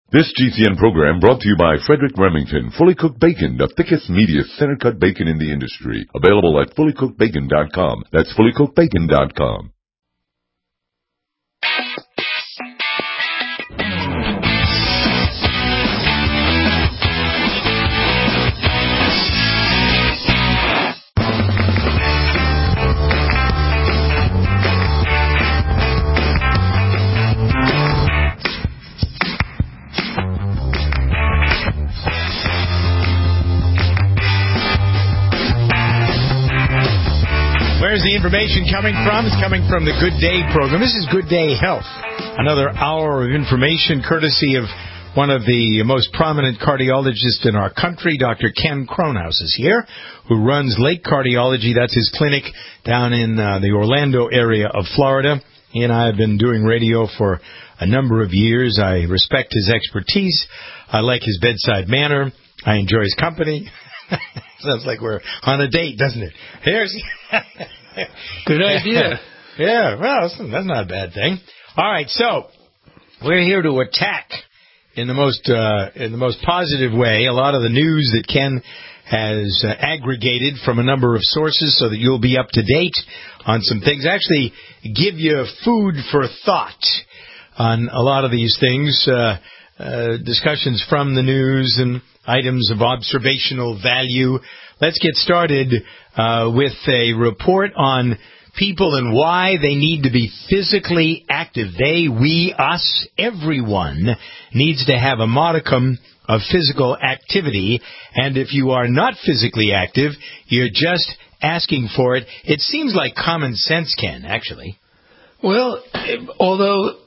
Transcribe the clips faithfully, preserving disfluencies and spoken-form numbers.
This G C N program brought to you by Frederick Remington, Fully Cooked Bacon, the thickest, meatiest, center-cut bacon in the industry. Available at fully cooked bacon dot com. That's fully cooked bacon dot com. Where's the information coming from? It's coming from the Good Day program. This is Good Day Health. Another hour of information courtesy of one of the most prominent cardiologists in our country. Doctor Ken Kronhaus is here, who runs Lake Cardiology. That's his clinic down in uh, the Orlando area of Florida. He and I have been doing radio for a number of years. I respect his expertise. I like his bedside manner. I enjoy his company. Sounds like we're on a date, doesn't it? Here's good idea. Yeah, well, that's not a bad thing. All right, so we're here to attack in the most uh, in the most positive way a lot of the news that Ken has uh, aggregated from a number of sources, so that you'll be up to date on some things. Actually, give you food for thought on a lot of these things. Uh, uh, discussions from the news and items of observational value. Let's get started uh, with a report on people and why they need to be physically active. They, we, us, everyone needs to have a modicum of physical activity. And if you are not physically active, you're just asking for it. It seems like common sense, Ken, actually. Well, although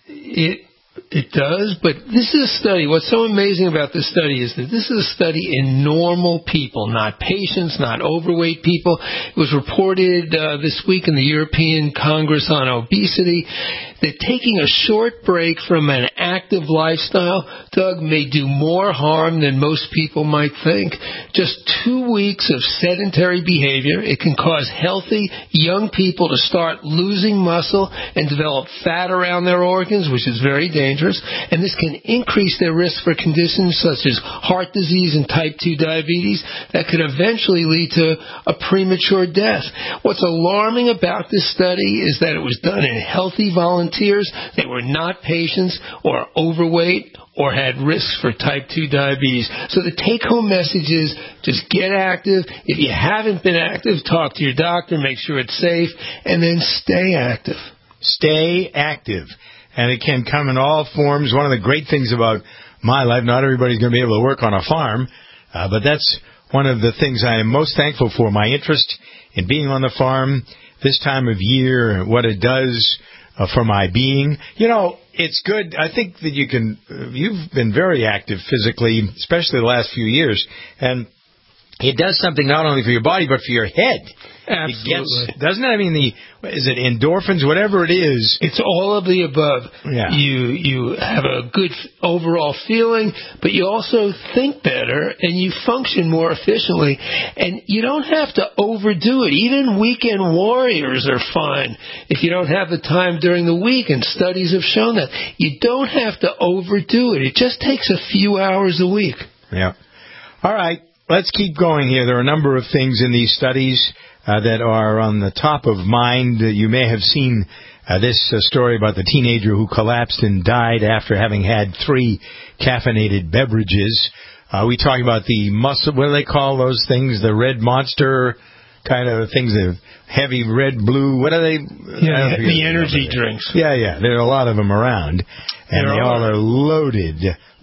it It does, but this is a study. What's so amazing about this study is that this is a study in normal people, not patients, not overweight people. It was reported uh, this week in the European Congress on Obesity that taking a short break from an active lifestyle, Doug, may do more harm than most people might think. Just two weeks of sedentary behavior, it can cause healthy young people to start losing muscle and develop fat around their organs, which is very dangerous. And this can increase their risk for conditions such as heart disease and type two diabetes that could eventually lead to a premature death. What's alarming about this study is that it was done in healthy volunteers. They were not patients or overweight or had risks for type two diabetes. So the take-home message is just get active. If you haven't been active, talk to your doctor, make sure it's safe, and then stay active. Stay active. And it can come in all forms. One of the great things about my life, not everybody's going to be able to work on a farm, uh, but that's one of the things I am most thankful for, my interest in being on the farm this time of year, what it does uh, for my being. You know, it's good. I think that you can, uh, you've been very active physically, especially the last few years, and it does something not only for your body, but for your head. Absolutely. It gets, doesn't it? I mean, the is it endorphins, whatever it is. It's all of the above. Yeah. You you have a good overall feeling, but you also think better and you function more efficiently. And you don't have to overdo it. Even weekend warriors are fine if you don't have the time during the week, and studies have shown that. You don't have to overdo it. It just takes a few hours a week. Yeah. All right. Let's keep going here. There are a number of things in these studies uh, that are on the top of mind. Uh, you may have seen uh, this uh, story about the teenager who collapsed and died after having had three caffeinated beverages. Uh, we talk about the muscle, what do they call those things? The red monster kind of things, the heavy red, blue, what are they? Yeah, the energy drinks. Yeah, yeah. There are a lot of them around, and there they all are. are loaded,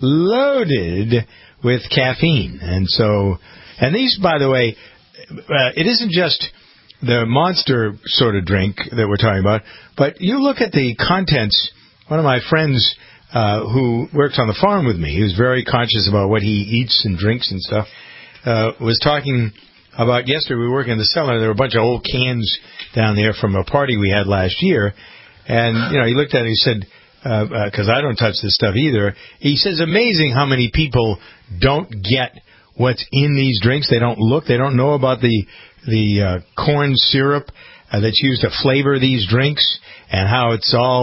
loaded with caffeine. And so, and these, by the way, uh, it isn't just the monster sort of drink that we're talking about, but you look at the contents. One of my friends uh, who works on the farm with me, who's very conscious about what he eats and drinks and stuff, uh, was talking about yesterday. We were working in the cellar. There were a bunch of old cans down there from a party we had last year. And, you know, he looked at it and he said, because uh, uh, I don't touch this stuff either, he says, amazing how many people don't get what's in these drinks. They don't look. They don't know about the the uh, corn syrup uh, that's used to flavor these drinks and how it's all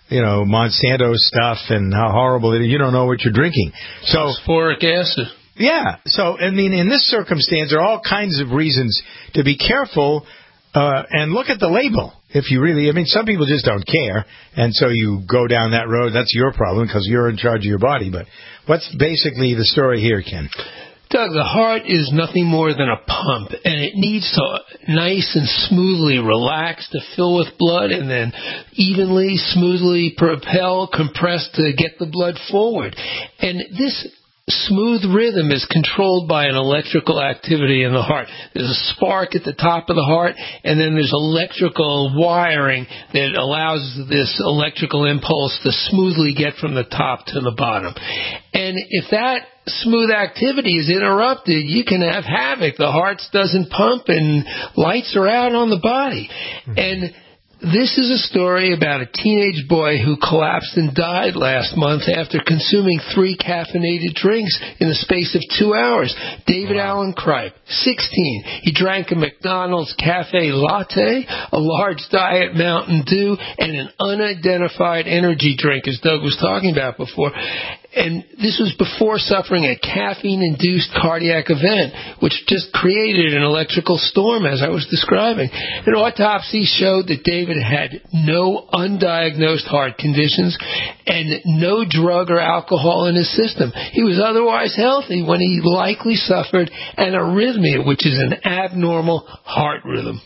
you know, Monsanto stuff and how horrible it is. You don't know what you're drinking. So phosphoric acid. Yeah. So, I mean, in this circumstance, there are all kinds of reasons to be careful uh, and look at the label. If you really, I mean, some people just don't care, and so you go down that road. That's your problem because you're in charge of your body. But what's basically the story here, Ken? Doug, the heart is nothing more than a pump, and it needs to nice and smoothly relax to fill with blood and then evenly, smoothly propel, compress to get the blood forward. And this smooth rhythm is controlled by an electrical activity in the heart. There's a spark at the top of the heart, and then there's electrical wiring that allows this electrical impulse to smoothly get from the top to the bottom. And if that smooth activity is interrupted, you can have havoc. The heart doesn't pump and lights are out on the body. Mm-hmm. And this is a story about a teenage boy who collapsed and died last month after consuming three caffeinated drinks in the space of two hours. David wow. Allen Kripe, sixteen. He drank a McDonald's cafe latte, a large Diet Mountain Dew, and an unidentified energy drink, as Doug was talking about before. And this was before suffering a caffeine-induced cardiac event, which just created an electrical storm, as I was describing. An autopsy showed that David had no undiagnosed heart conditions and no drug or alcohol in his system. He was otherwise healthy when he likely suffered an arrhythmia, which is an abnormal heart rhythm.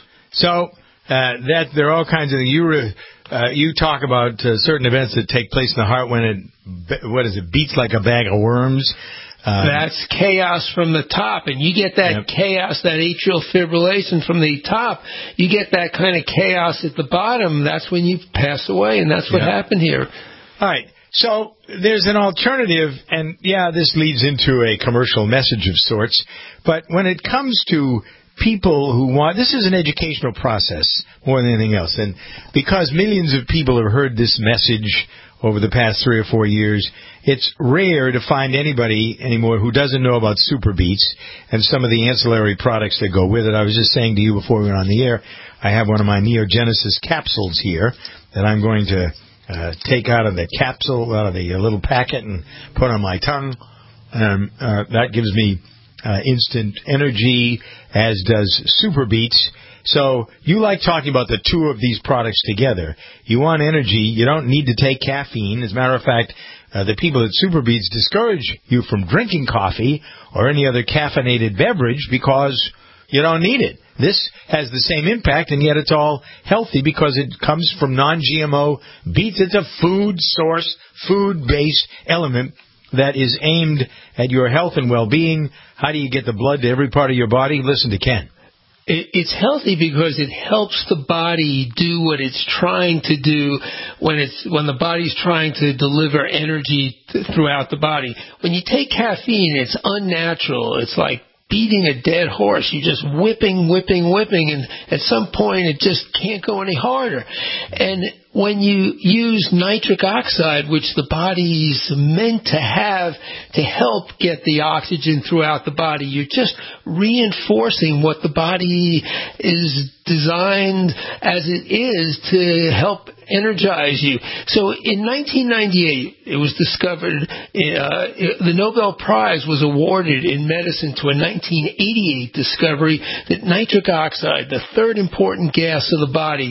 So uh, that there are all kinds of things. You were... Uh, you talk about uh, certain events that take place in the heart when it, what is it, beats like a bag of worms. Um, That's chaos from the top, and you get that yep. chaos, that atrial fibrillation from the top. You get that kind of chaos at the bottom. That's when you pass away, and that's what yep. happened here. All right. So there's an alternative, and yeah, this leads into a commercial message of sorts, but when it comes to people who want, this is an educational process more than anything else. And because millions of people have heard this message over the past three or four years, it's rare to find anybody anymore who doesn't know about Super Beets and some of the ancillary products that go with it. I was just saying to you before we went on the air, I have one of my Neogenesis capsules here that I'm going to uh, take out of the capsule, out of the little packet, and put on my tongue. Um, uh, that gives me Uh, instant energy, as does Super Beets. So you like talking about the two of these products together. You want energy. You don't need to take caffeine. As a matter of fact, uh, the people at Super Beets discourage you from drinking coffee or any other caffeinated beverage because you don't need it. This has the same impact, and yet it's all healthy because it comes from non G M O beets. It's a food source, food-based element that is aimed at your health and well-being. How do you get the blood to every part of your body? Listen to Ken. It's healthy because it helps the body do what it's trying to do when it's when the body's trying to deliver energy throughout the body. When you take caffeine, it's unnatural. It's like beating a dead horse. You're just whipping, whipping, whipping, and at some point it just can't go any harder. And when you use nitric oxide, which the body's meant to have to help get the oxygen throughout the body, you're just reinforcing what the body is designed as it is to help energize you. So in nineteen ninety-eight, it was discovered, uh, the Nobel Prize was awarded in medicine to a nineteen eighty-eight discovery that nitric oxide, the third important gas of the body,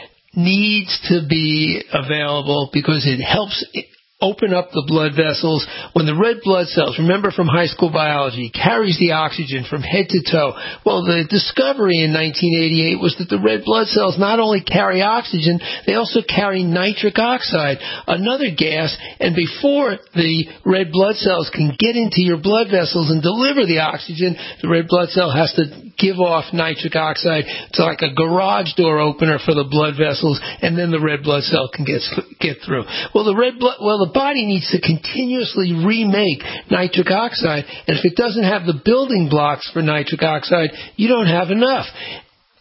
needs to be available because it helps open up the blood vessels. When the red blood cells, remember from high school biology, carries the oxygen from head to toe. Well, the discovery in nineteen eighty-eight was that the red blood cells not only carry oxygen, they also carry nitric oxide, another gas, and before the red blood cells can get into your blood vessels and deliver the oxygen, the red blood cell has to give off nitric oxide. It's like a garage door opener for the blood vessels, and then the red blood cell can get get through. Well, the red blood, well, the body needs to continuously remake nitric oxide, and if it doesn't have the building blocks for nitric oxide, you don't have enough.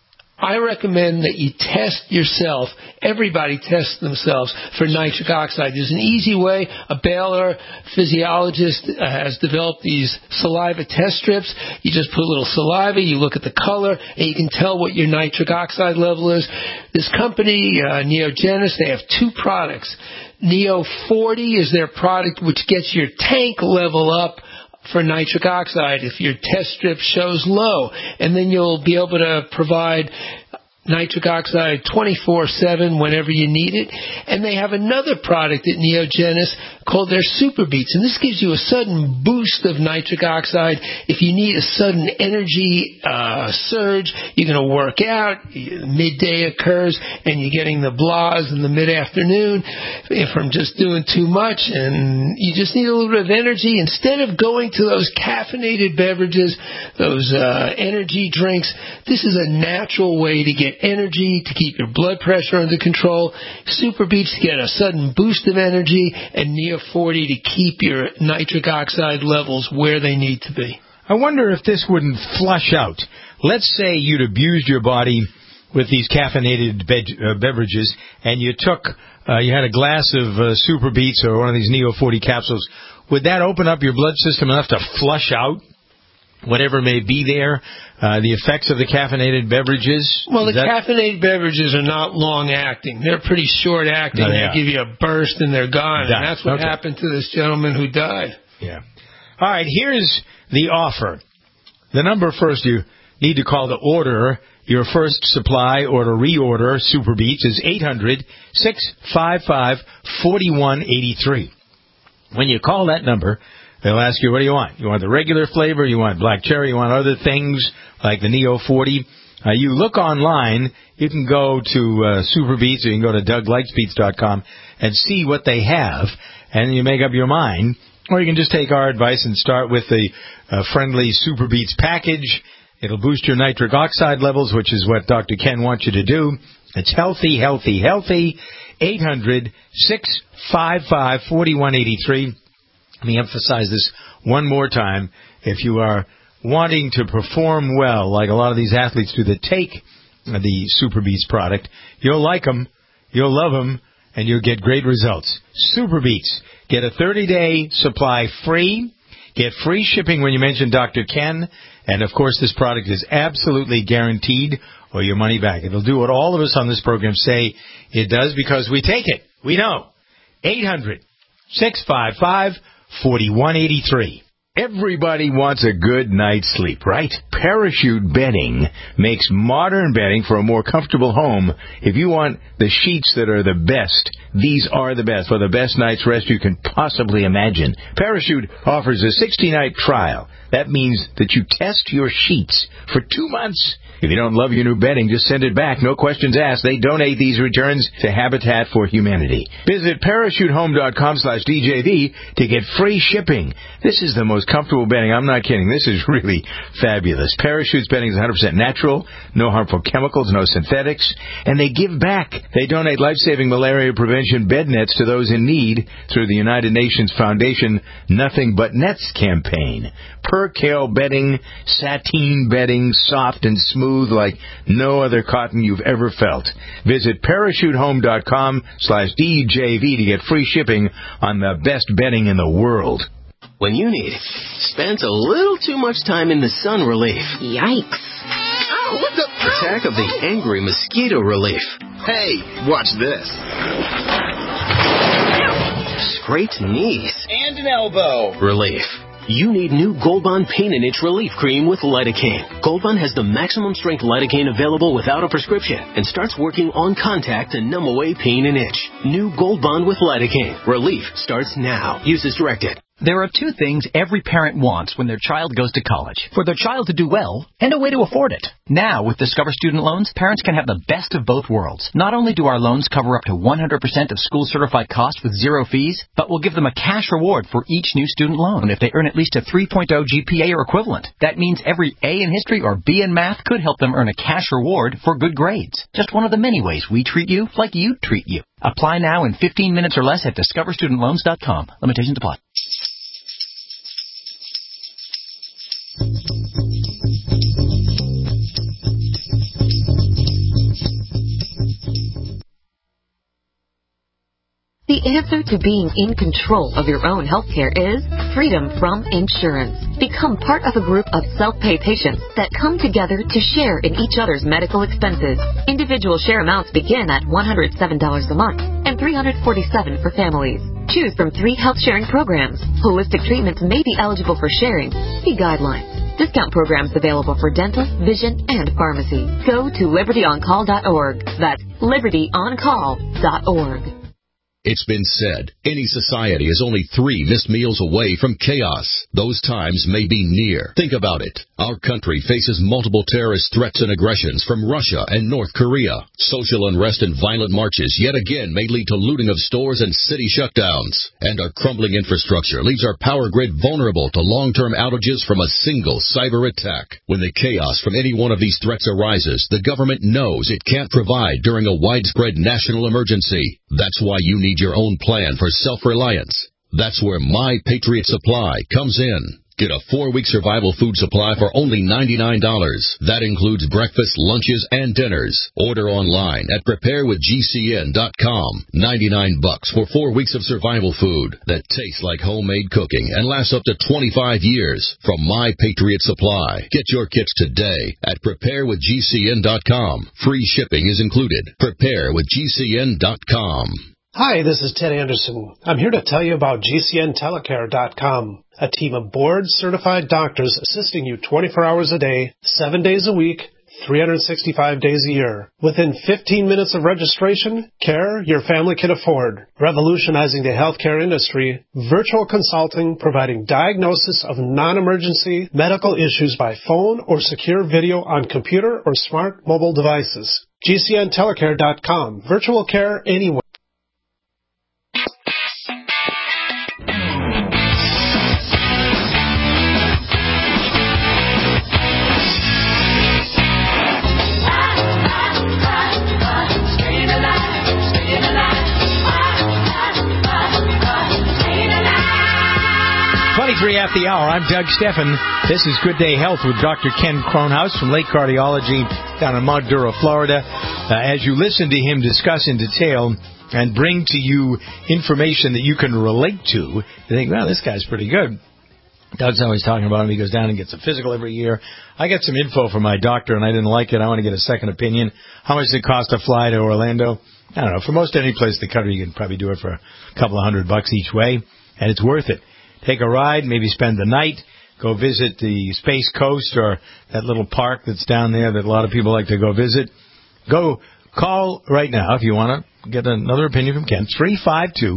I recommend that you test yourself. Everybody tests themselves for nitric oxide. There's an easy way. A Baylor physiologist uh, has developed these saliva test strips. You just put a little saliva, you look at the color, and you can tell what your nitric oxide level is. This company, uh, Neogenis, they have two products. Neo forty is their product, which gets your tank level up for nitric oxide if your test strip shows low. And then you'll be able to provide nitric oxide twenty-four seven whenever you need it. And they have another product at Neogenis called their Super Beats. And this gives you a sudden boost of nitric oxide. If you need a sudden energy uh, surge, you're going to work out, midday occurs, and you're getting the blahs in the mid-afternoon from just doing too much, and you just need a little bit of energy. Instead of going to those caffeinated beverages, those uh, energy drinks, this is a natural way to get energy, to keep your blood pressure under control. Super Beats to get a sudden boost of energy, and Neo forty to keep your nitric oxide levels where they need to be. I wonder if this wouldn't flush out. Let's say you'd abused your body with these caffeinated be- uh, beverages, and you took, uh, you had a glass of uh, Super Beats or one of these Neo forty capsules. Would that open up your blood system enough to flush out whatever may be there, uh, the effects of the caffeinated beverages? Well, the that... caffeinated beverages are not long-acting. They're pretty short-acting. No, they, they give you a burst and they're gone. Done. And that's what okay. happened to this gentleman who died. Yeah. All right, here's the offer. The number first you need to call to order your first supply or to reorder Super Beats is eight hundred, six five five, four one eight three. When you call that number, they'll ask you, what do you want? You want the regular flavor? You want black cherry? You want other things like the Neo forty? Uh, you look online. You can go to uh, Super Beats, or you can go to Doug Likes Beats dot com and see what they have, and you make up your mind. Or you can just take our advice and start with the uh, friendly Super Beats package. It'll boost your nitric oxide levels, which is what Doctor Ken wants you to do. It's healthy, healthy, healthy. eight hundred, six five five, four one eight three. Let me emphasize this one more time. If you are wanting to perform well, like a lot of these athletes do that take the Super Beats product, you'll like them, you'll love them, and you'll get great results. Super Beats. Get a thirty-day supply free. Get free shipping when you mention Doctor Ken. And, of course, this product is absolutely guaranteed or your money back. It'll do what all of us on this program say it does because we take it. We know. eight hundred, six five five, four one eight three. Everybody wants a good night's sleep, right? Parachute Bedding makes modern bedding for a more comfortable home. If you want the sheets that are the best, these are the best for the best night's rest you can possibly imagine. Parachute offers a sixty-night trial. That means that you test your sheets for two months. If you don't love your new bedding, just send it back. No questions asked. They donate these returns to Habitat for Humanity. Visit parachutehome.com slash DJV to get free shipping. This is the most comfortable bedding. I'm not kidding. This is really fabulous. Parachute's bedding is one hundred percent natural, no harmful chemicals, no synthetics, and they give back. They donate life-saving malaria prevention bed nets to those in need through the United Nations Foundation Nothing But Nets campaign. Percale bedding, sateen bedding, soft and smooth like no other cotton you've ever felt. Visit parachutehome.com slash DJV to get free shipping on the best bedding in the world. When you need spent a little too much time in the sun relief. Yikes. Oh, what the? Attack of the angry mosquito relief. Hey, watch this. Scraped knees. And an elbow. Relief. You need new Gold Bond Pain and Itch Relief Cream with lidocaine. Gold Bond has the maximum strength lidocaine available without a prescription and starts working on contact to numb away pain and itch. New Gold Bond with lidocaine. Relief starts now. Use as directed. There are two things every parent wants when their child goes to college. For their child to do well, and a way to afford it. Now, with Discover Student Loans, parents can have the best of both worlds. Not only do our loans cover up to one hundred percent of school-certified costs with zero fees, but we'll give them a cash reward for each new student loan if they earn at least a three point oh G P A or equivalent. That means every A in history or B in math could help them earn a cash reward for good grades. Just one of the many ways we treat you like you treat you. Apply now in fifteen minutes or less at discover student loans dot com. Limitations apply. The answer to being in control of your own healthcare is freedom from insurance. Become part of a group of self-pay patients that come together to share in each other's medical expenses. Individual share amounts begin at one hundred seven dollars a month and three hundred forty-seven dollars for families. Choose from three health sharing programs. Holistic treatments may be eligible for sharing. See guidelines. Discount programs available for dental, vision, and pharmacy. Go to liberty on call dot org. That's liberty on call dot org. It's been said, any society is only three missed meals away from chaos. Those times may be near. Think about it. Our country faces multiple terrorist threats and aggressions from Russia and North Korea. Social unrest and violent marches yet again may lead to looting of stores and city shutdowns. And our crumbling infrastructure leaves our power grid vulnerable to long-term outages from a single cyber attack. When the chaos from any one of these threats arises, the government knows it can't provide during a widespread national emergency. That's why you need your own plan for self-reliance. That's where My Patriot Supply comes in. Get a four-week survival food supply for only ninety-nine dollars. That includes breakfast, lunches, and dinners. Order online at prepare with G C N dot com. ninety-nine bucks for four weeks of survival food that tastes like homemade cooking and lasts up to twenty-five years from My Patriot Supply. Get your kits today at prepare with G C N dot com. Free shipping is included. prepare with G C N dot com. Hi, this is Ted Anderson. I'm here to tell you about G C N telecare dot com, a team of board-certified doctors assisting you twenty-four hours a day, seven days a week, three hundred sixty-five days a year. Within fifteen minutes of registration, care your family can afford. Revolutionizing the healthcare industry, virtual consulting providing diagnosis of non-emergency medical issues by phone or secure video on computer or smart mobile devices. G C N telecare dot com. Virtual care anywhere. twenty-three after the hour. I'm Doug Steffen. This is Good Day Health with Doctor Ken Kronhaus from Lake Cardiology down in Mount Dura, Florida. Uh, as you listen to him discuss in detail and bring to you information that you can relate to, you think, well, this guy's pretty good. Doug's always talking about him. He goes down and gets a physical every year. I got some info from my doctor, and I didn't like it. I want to get a second opinion. How much does it cost to fly to Orlando? I don't know. For most any place in the country, you can probably do it for a couple of hundred bucks each way, and it's worth it. Take a ride, maybe spend the night, go visit the Space Coast or that little park that's down there that a lot of people like to go visit. Go call right now if you want to get another opinion from Ken. three five two,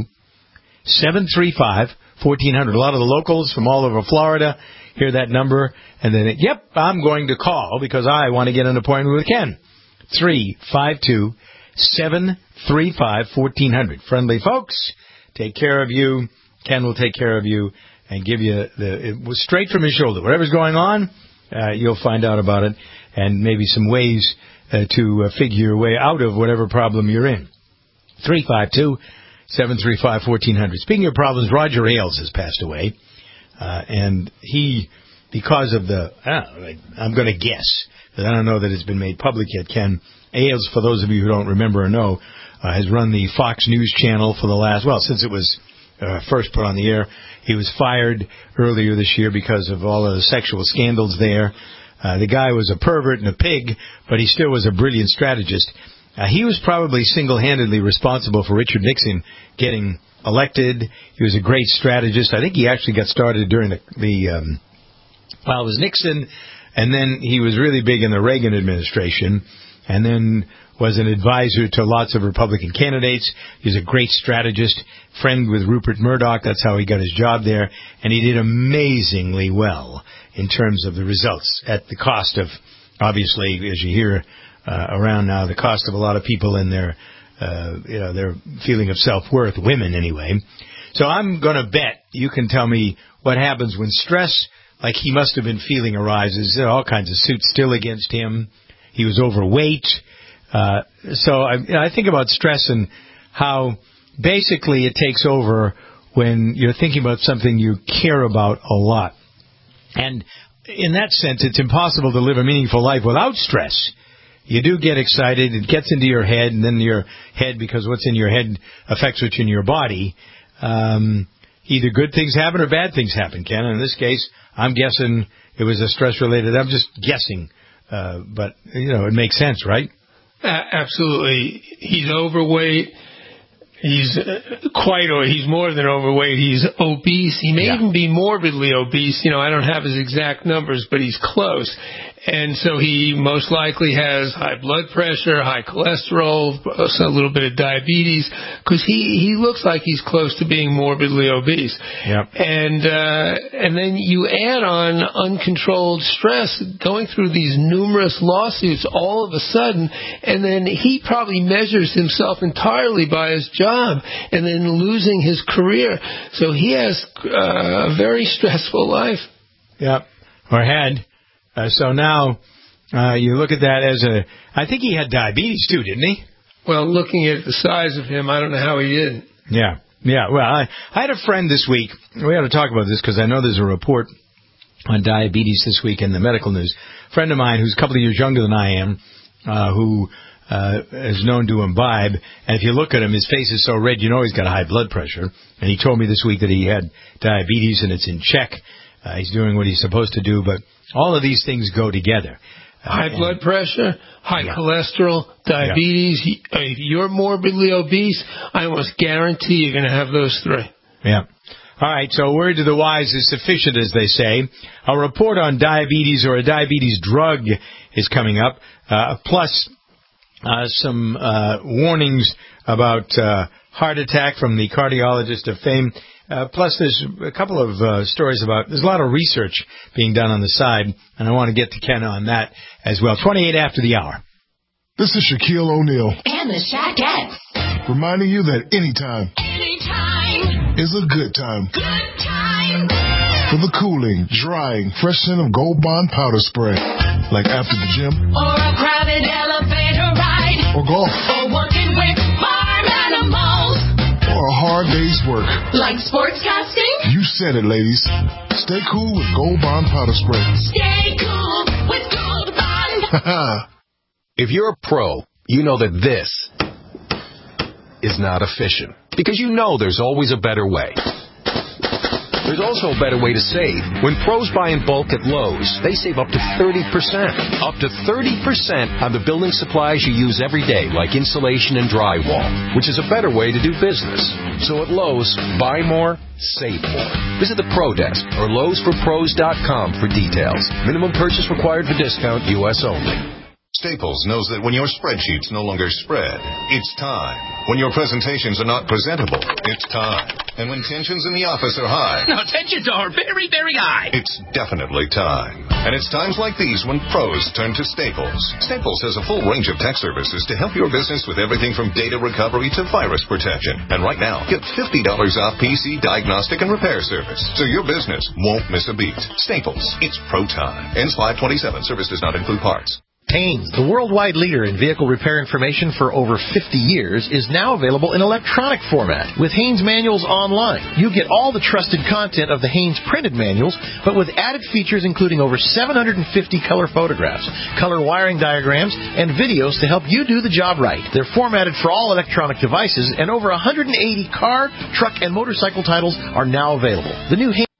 seven three five, one four zero zero. A lot of the locals from all over Florida hear that number and then, yep, I'm going to call because I want to get an appointment with Ken. three five two, seven three five, one four zero zero. Friendly folks, take care of you. Ken will take care of you and give you the, it was straight from his shoulder. Whatever's going on, uh, you'll find out about it and maybe some ways uh, to uh, figure your way out of whatever problem you're in. three five two, seven three five, one four zero zero. Speaking of problems, Roger Ailes has passed away. Uh, and he, because of the, I don't know, I'm going to guess, because I don't know that it's been made public yet, Ken Ailes, for those of you who don't remember or know, uh, has run the Fox News channel for the last, well, since it was Uh, first put on the air. He was fired earlier this year because of all of the sexual scandals there. Uh, the guy was a pervert and a pig, but he still was a brilliant strategist. Uh, he was probably single-handedly responsible for Richard Nixon getting elected. He was a great strategist. I think he actually got started during the, the um, well, it was Nixon, and then he was really big in the Reagan administration, and then was an advisor to lots of Republican candidates. He was a great strategist, friend with Rupert Murdoch. That's how he got his job there. And he did amazingly well in terms of the results at the cost of, obviously, as you hear uh, around now, the cost of a lot of people in their, uh, you know, their feeling of self-worth, women anyway. So I'm going to bet you can tell me what happens when stress, like he must have been feeling, arises. There are all kinds of suits still against him. He was overweight. Uh, so I, I think about stress and how basically it takes over when you're thinking about something you care about a lot. And in that sense, it's impossible to live a meaningful life without stress you do get excited. It gets into your head, and then your head, because what's in your head affects what's in your body. Um, either good things happen or bad things happen, Ken. And in this case, I'm guessing it was a stress-related. I'm just guessing. Uh, but, you know, it makes sense, right? Uh, absolutely. He's overweight. He's uh, quite, or he's more than overweight. He's obese. He may yeah. even be morbidly obese. You know, I don't have his exact numbers, but he's close. And so he most likely has high blood pressure, high cholesterol, a little bit of diabetes, because he, he looks like he's close to being morbidly obese. Yep. And uh, and then you add on uncontrolled stress, going through these numerous lawsuits all of a sudden, and then he probably measures himself entirely by his job, and then losing his career. So he has uh, a very stressful life. Yep, or had. Uh, so now uh, you look at that as a... I think he had diabetes, too, didn't he? Well, looking at the size of him, I don't know how he did. Yeah, yeah. Well, I, I had a friend this week. We ought to talk about this because I know there's a report on diabetes this week in the medical news. A friend of mine who's a couple of years younger than I am, uh, who uh, is known to imbibe. And if you look at him, his face is so red, you know he's got high blood pressure. And he told me this week that he had diabetes and it's in check. Uh, he's doing what he's supposed to do, but all of these things go together. Uh, high blood pressure, high yeah. cholesterol, diabetes. Yeah. If you're morbidly obese, I almost guarantee you're going to have those three. Yeah. All right, so word to the wise is sufficient, as they say. A report on diabetes or a diabetes drug is coming up, uh, plus uh, some uh, warnings about uh, heart attack from the cardiologist of fame. Uh, plus, there's a couple of uh, stories about, there's a lot of research being done on the side, and I want to get to Ken on that as well. twenty-eight after the hour. This is Shaquille O'Neal. And the Shaquettes. Reminding you that anytime, anytime is a good time. Good time. For the cooling, drying, fresh scent of Gold Bond powder spray. Like after the gym. Or a crowded elevator ride. Or golf. Or working with farm animals. Or a hard day's work. Like sportscasting? You said it, ladies. Stay cool with Gold Bond powder spray. Stay cool with Gold Bond. If you're a pro, you know that this is not efficient. Because you know there's always a better way. There's also a better way to save. When pros buy in bulk at Lowe's, they save up to thirty percent. Up to thirty percent on the building supplies you use every day, like insulation and drywall, which is a better way to do business. So at Lowe's, buy more, save more. Visit the Pro Desk or Lowe's For Pros dot com for details. Minimum purchase required for discount, U S only. Staples knows that when your spreadsheets no longer spread, it's time. When your presentations are not presentable, it's time. And when tensions in the office are high... No, tensions are very, very high. It's definitely time. And it's times like these when pros turn to Staples. Staples has a full range of tech services to help your business with everything from data recovery to virus protection. And right now, get fifty dollars off P C diagnostic and repair service, so your business won't miss a beat. Staples, it's pro time. Ends five twenty-seven. Service does not include parts. Haynes, the worldwide leader in vehicle repair information for over fifty years, is now available in electronic format with Haynes Manuals Online. You get all the trusted content of the Haynes printed manuals, but with added features including over seven hundred fifty color photographs, color wiring diagrams, and videos to help you do the job right. They're formatted for all electronic devices, and over one hundred eighty car, truck, and motorcycle titles are now available. The new Haynes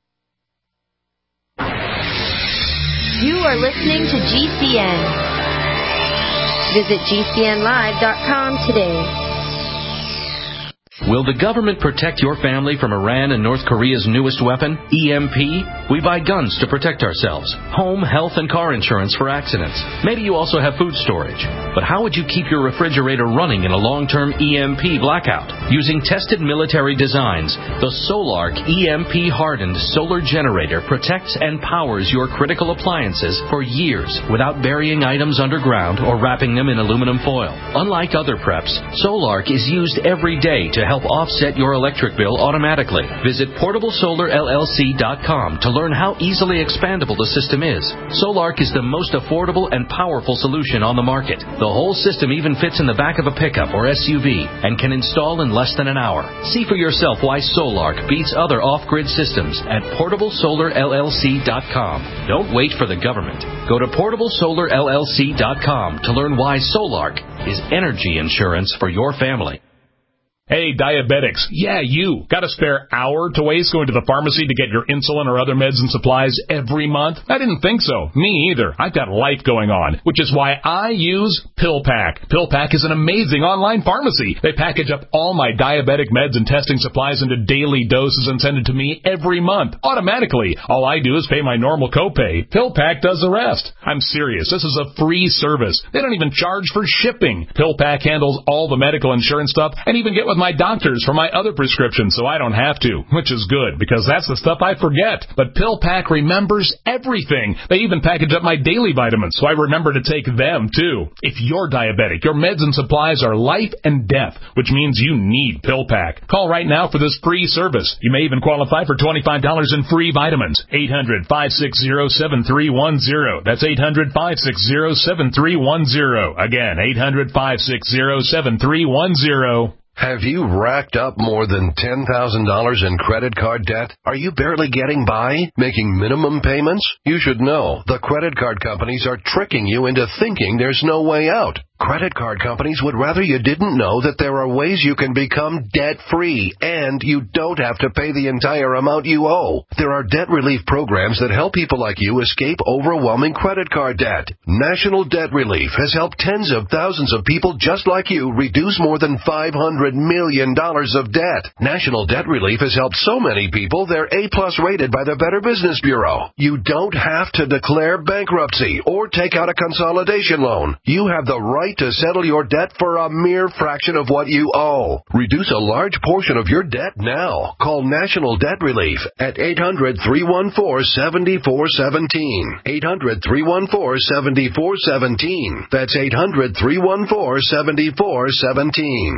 You are listening to G C N. Visit G C N live dot com today. Will the government protect your family from Iran and North Korea's newest weapon, E M P? We buy guns to protect ourselves, home, health, and car insurance for accidents. Maybe you also have food storage. But how would you keep your refrigerator running in a long-term E M P blackout? Using tested military designs, the Solark E M P-hardened solar generator protects and powers your critical appliances for years without burying items underground or wrapping them in aluminum foil. Unlike other preps, Solark is used every day to to help offset your electric bill automatically. Visit portable solar L L C dot com to learn how easily expandable the system is. Solark is the most affordable and powerful solution on the market. The whole system even fits in the back of a pickup or S U V and can install in less than an hour. See for yourself why Solark beats other off-grid systems at portable solar L L C dot com. Don't wait for the government. Go to portable solar L L C dot com to learn why Solark is energy insurance for your family. Hey, diabetics. Yeah, you. Got a spare hour to waste going to the pharmacy to get your insulin or other meds and supplies every month? I didn't think so. Me either. I've got life going on, which is why I use PillPack. PillPack is an amazing online pharmacy. They package up all my diabetic meds and testing supplies into daily doses and send it to me every month, automatically. All I do is pay my normal copay. PillPack does the rest. I'm serious. This is a free service. They don't even charge for shipping. PillPack handles all the medical insurance stuff and even get with my doctors for my other prescriptions so I don't have to, which is good because that's the stuff I forget. But PillPack remembers everything. They even package up my daily vitamins so I remember to take them too. If you're diabetic, your meds and supplies are life and death, which means you need PillPack. Call right now for this free service. You may even qualify for twenty-five dollars in free vitamins. eight hundred, five six zero, seven three one zero. That's eight hundred, five six zero, seven three one zero. Again, eight hundred, five six zero, seven three one zero. Have you racked up more than ten thousand dollars in credit card debt? Are you barely getting by, making minimum payments? You should know the credit card companies are tricking you into thinking there's no way out. Credit card companies would rather you didn't know that there are ways you can become debt-free and you don't have to pay the entire amount you owe. There are debt relief programs that help people like you escape overwhelming credit card debt. National Debt Relief has helped tens of thousands of people just like you reduce more than five hundred million dollars of debt. National Debt Relief has helped so many people they're A-plus rated by the Better Business Bureau. You don't have to declare bankruptcy or take out a consolidation loan. You have the right to settle your debt for a mere fraction of what you owe. Reduce a large portion of your debt now. Call National Debt Relief at eight hundred, three one four, seven four one seven. eight hundred, three one four, seven four one seven. That's eight hundred, three one four, seven four one seven.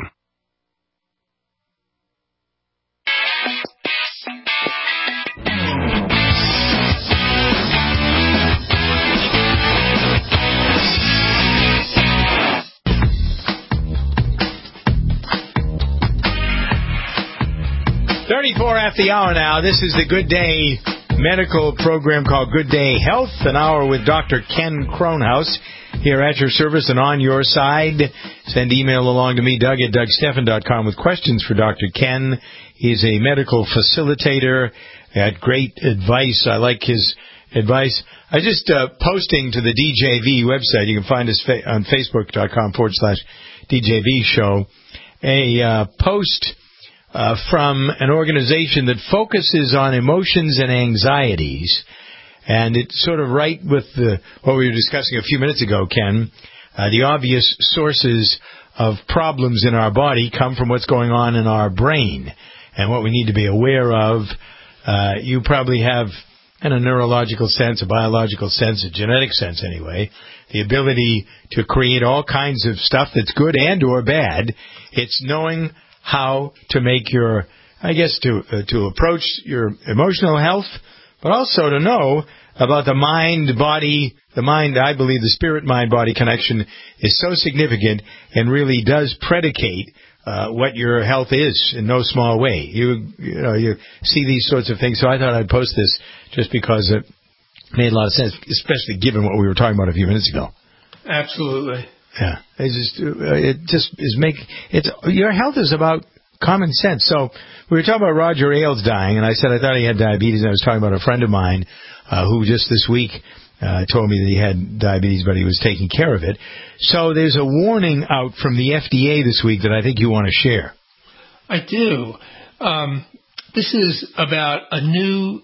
thirty-four after the hour now. This is the Good Day medical program called Good Day Health. An hour with Doctor Ken Kronhaus here at your service and on your side. Send email along to me, Doug at Doug Stephan dot com, with questions for Doctor Ken. He's a medical facilitator. Had great advice. I like his advice. I just uh, posting to the D J V website. You can find us fa- on Facebook dot com forward slash D J V show. A uh, post Uh, from an organization that focuses on emotions and anxieties. And it's sort of right with the, what we were discussing a few minutes ago, Ken. Uh, the obvious sources of problems in our body come from what's going on in our brain and what we need to be aware of. Uh, you probably have, in a neurological sense, a biological sense, a genetic sense anyway, the ability to create all kinds of stuff that's good and or bad. It's knowing how to make your, I guess, to uh, to approach your emotional health, but also to know about the mind-body, the mind, I believe the spirit-mind-body connection is so significant and really does predicate uh, what your health is in no small way. You, you know, you see these sorts of things, so I thought I'd post this just because it made a lot of sense, especially given what we were talking about a few minutes ago. Absolutely. Yeah, it's just it just is make it's your health is about common sense. So we were talking about Roger Ailes dying, and I said I thought he had diabetes. And I was talking about a friend of mine uh, who just this week uh, told me that he had diabetes, but he was taking care of it. So there's a warning out from the F D A this week that I think you want to share. I do. Um, this is about a new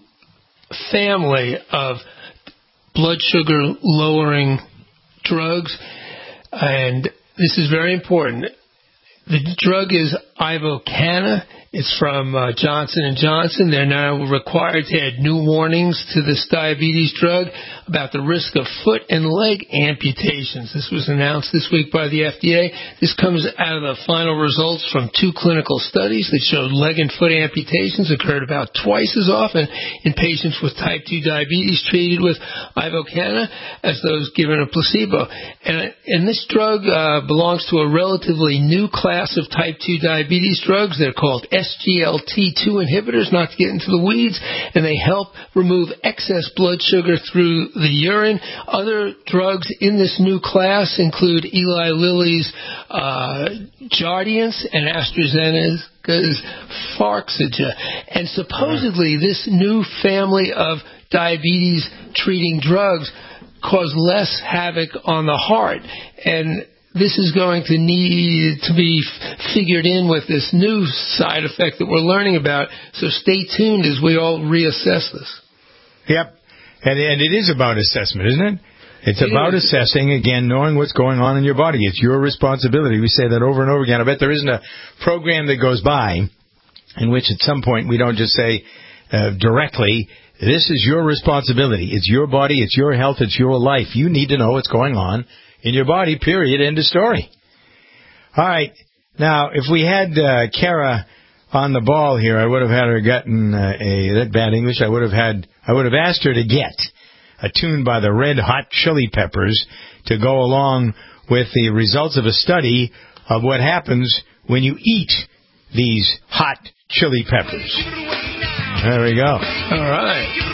family of blood sugar lowering drugs. And this is very important. The drug is Ivocana. It's from uh, Johnson and Johnson. They're now required to add new warnings to this diabetes drug about the risk of foot and leg amputations. This was announced this week by the F D A. This comes out of the final results from two clinical studies that showed leg and foot amputations occurred about twice as often in patients with type two diabetes treated with Ivocana as those given a placebo. And, and this drug uh, belongs to a relatively new class of type two diabetes drugs. They're called S G L T two inhibitors, not to get into the weeds, and they help remove excess blood sugar through the urine. Other drugs in this new class include Eli Lilly's uh, Jardiance and AstraZeneca's Farxiga. And supposedly this new family of diabetes-treating drugs cause less havoc on the heart. And this is going to need to be f- figured in with this new side effect that we're learning about. So stay tuned as we all reassess this. Yep. And, and it is about assessment, isn't it? It's it about is. assessing, again, knowing what's going on in your body. It's your responsibility. We say that over and over again. I bet there isn't a program that goes by in which at some point we don't just say uh, directly, this is your responsibility. It's your body. It's your health. It's your life. You need to know what's going on in your body, period, end of story. All right. Now, if we had uh, Kara on the ball here, I would have had her gotten uh, a, that bad English, I would have had, I would have asked her to get a tune by the Red Hot Chili Peppers to go along with the results of a study of what happens when you eat these hot chili peppers. There we go. All right.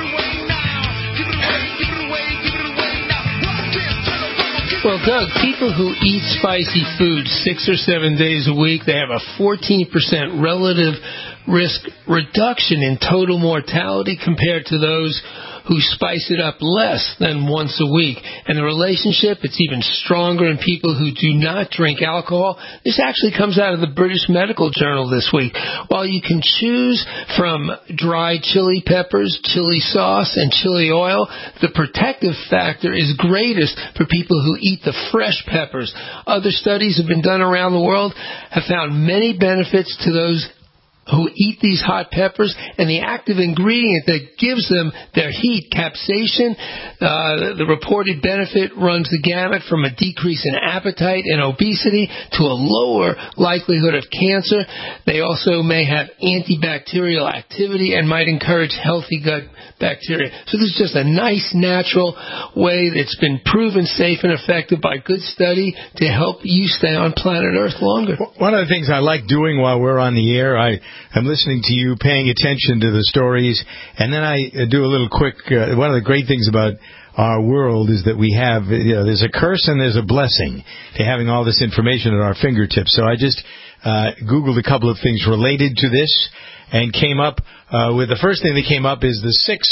Well, Doug, people who eat spicy food six or seven days a week, they have a fourteen percent relative risk reduction in total mortality compared to those who spice it up less than once a week. And the relationship, it's even stronger in people who do not drink alcohol. This actually comes out of the British Medical Journal this week. While you can choose from dried chili peppers, chili sauce, and chili oil, the protective factor is greatest for people who eat the fresh peppers. Other studies have been done around the world have found many benefits to those who eat these hot peppers, and the active ingredient that gives them their heat, capsaicin, uh, the reported benefit runs the gamut from a decrease in appetite and obesity to a lower likelihood of cancer. They also may have antibacterial activity and might encourage healthy gut bacteria. So this is just a nice, natural way that's been proven safe and effective by good study to help you stay on planet Earth longer. One of the things I like doing while we're on the air, I I'm listening to you, paying attention to the stories, and then I do a little quick, uh, one of the great things about our world is that we have, you know, there's a curse and there's a blessing to having all this information at our fingertips. So I just uh, Googled a couple of things related to this and came up uh, with the first thing that came up is the six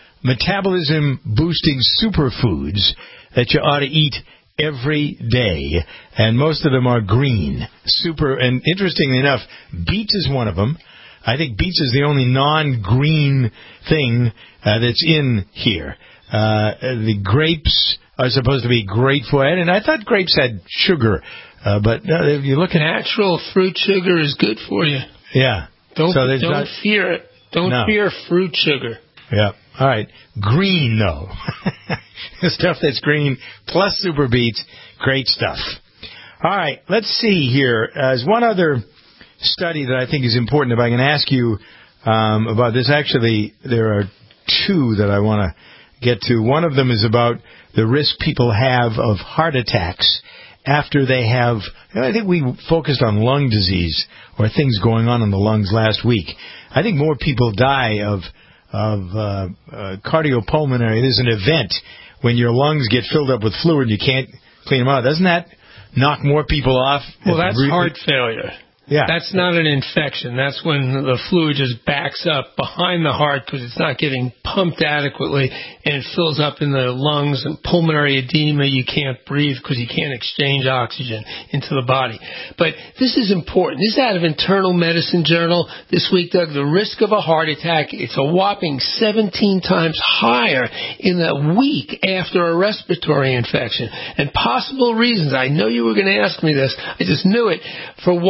metabolism-boosting superfoods that you ought to eat every day, and most of them are green. Super, and interestingly enough, beets is one of them. I think beets is the only non-green thing uh, that's in here. Uh, the grapes are supposed to be great for it, and I thought grapes had sugar, uh, but uh, if you look at natural fruit sugar is good for you. Yeah. Don't so don't not, fear it. Don't no. fear fruit sugar. Yeah. All right. Green, though. The stuff that's green, plus super beets, great stuff. All right. Let's see here. Uh, there's one other study that I think is important. If I can ask you um, about this. Actually, there are two that I want to get to. One of them is about the risk people have of heart attacks after they have, you know, I think we focused on lung disease or things going on in the lungs last week. I think more people die of of uh, uh, cardiopulmonary. There's an event when your lungs get filled up with fluid and you can't clean them out. Doesn't that knock more people off? Well, that's re- heart failure. Yeah. That's not an infection. That's when the fluid just backs up behind the heart because it's not getting pumped adequately and it fills up in the lungs and pulmonary edema. You can't breathe because you can't exchange oxygen into the body. But this is important. This is out of Internal Medicine Journal this week, Doug. The risk of a heart attack, it's a whopping seventeen times higher in the week after a respiratory infection. And possible reasons, I know you were going to ask me this, I just knew it, for why respiratory